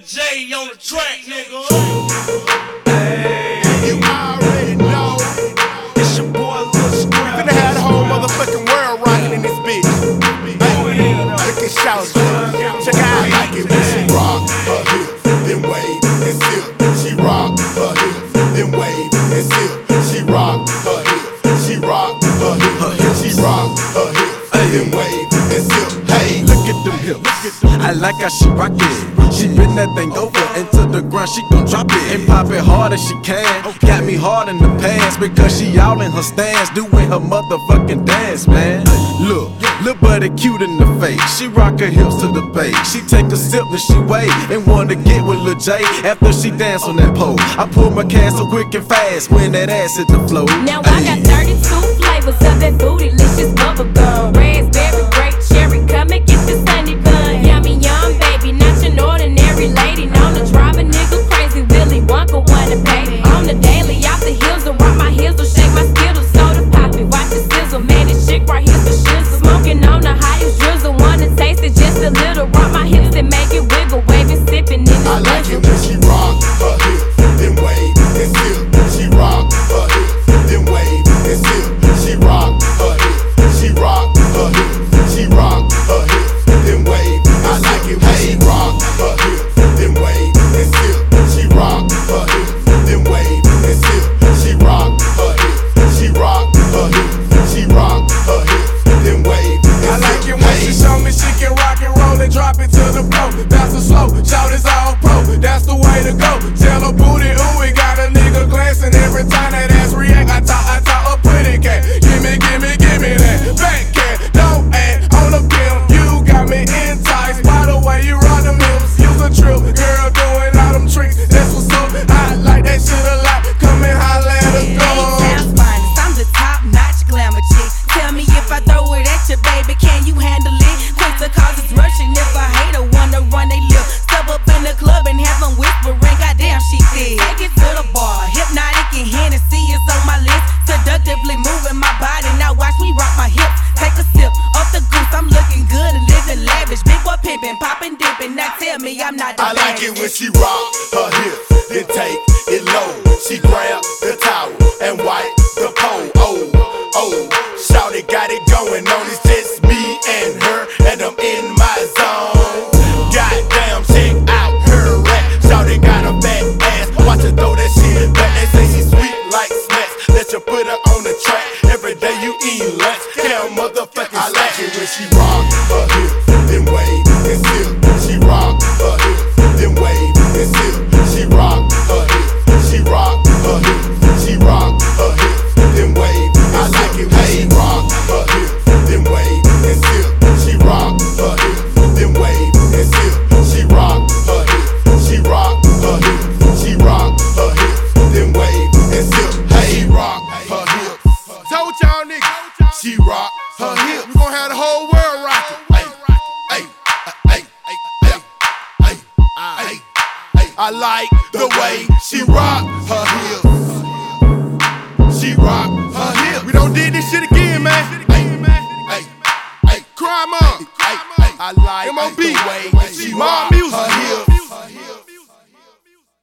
J on the track, nigga. Hey, you already know. It's your boy Lil Scrap. Finna have the whole motherfucking world rocking in this bitch. Look at Shout. Check out I like it when she rock her hips, then wave and sip. She rock her hips, then wave and sip. She rock her hips, she rock her hips, she rock her hips, then wave and sip. Hey, look at them hips. I like how she rock it. She bend that thing over into the ground, she gon' drop it and pop it hard as she can. Got me hard in the pants because she all in her stance, doing her motherfucking dance, man. Look, little buddy cute in the face. She rock her hips to the bass. She take a sip and she wait and wanna get with Lil J after she dance on that pole. I pull my can so quick and fast when that ass hit the floor. Now I got 32 flavors of that bootylicious bubblegum. Raspberry, grape, cherry, come and get the sunny bun. Yummy, yum, baby, not your ordinary lady. Known to drive a nigga crazy, Willy Wonka wanna pay. On the daily, off the hills, to rock my heels, to shake my skittles, soda pop it, watch it sizzle. Man, this chick right here's the shizzle. Smoking on the highest drizzle, wanna taste it just a little. Rock my hips and make it wiggle, waving, sipping in the I like it when she rock her hips, then wave and sip. She rock her hips, then wave and sip. She rock her hips, she rock her hips, she rock her hips, then wave. I like it when she rock her hips, then wave and sip. She rock her hips, then wave and sip. She rock her hips, she rock her hips, she rock her hips, then wave. I like it when she show me she can rock and roll and drop it to the floor. That's a slow, shout is all pro, that's the way to go. Tell her booty, ooh, we got a nigga glancing every time that ass react. I talk a pretty cat. Give me that backhand. No ad on the bill, you got me enticed by the way you run them hips. Use a trip, girl doing all them tricks. That's what's up. I like that shit a lot. Come and holla at us, Sounds finest, I'm the top-notch glamour chick. Tell me if I throw it at you, baby, can you handle it? Quick to cause it's rushing. If a hater wanna run they lip, step up in the club and have them whispering, goddamn she did. Take it to the bar, hypnotic and Hennessy is on my list. Seductively moving my body, now watch me rock my hips. Take a sip of the goose, I'm looking good and living lavish. Big boy pimpin', poppin', dippin', now tell me I'm not the I like it when she rock her hips, then take it low. She grab the towel and wipe the pole. Oh, shawty got it going on. It's just me and her, and I'm in my zone. Goddamn, check out her rap. Shawty got a fat ass, watch her throw that shit back. They say she sweet like snacks. Let you put her on the track. Every day you eat lunch, yeah, motherfucking I like it when she rock her hips, then wave and sip. She rock her hips, then wave and sip. She rock her hips, she rock her hips, she rock her hips, then wave. I like it when she rock her hips, then wave and sip. She rock her hips, then wave and sip. She rock her hips, she rock her hips, she rock her hips, then wave and sip. Hey, rock her hips. Told y'all niggas, she rock her hips. We gon' have the whole world rockin'. I like the way she rock her hips. She rock her hips. We don't did this shit again.